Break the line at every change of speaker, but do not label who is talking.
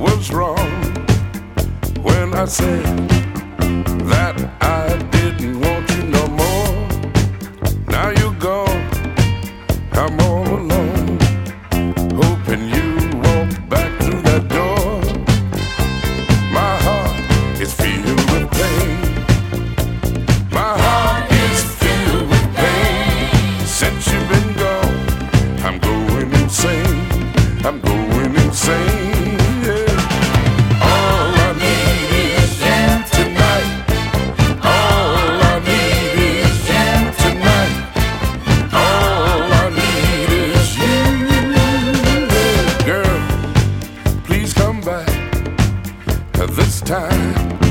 was wrong when I said that I didn't want you no more. Now you're gone, I'm all alone, hoping you walk back through that door. My heart is filled with pain. My heart is filled with pain. Since you've been gone, I'm going insane. I'm going insane, yeah. All I need is you tonight. All I need is you tonight. All I need is you, yeah. Girl, please come back this time.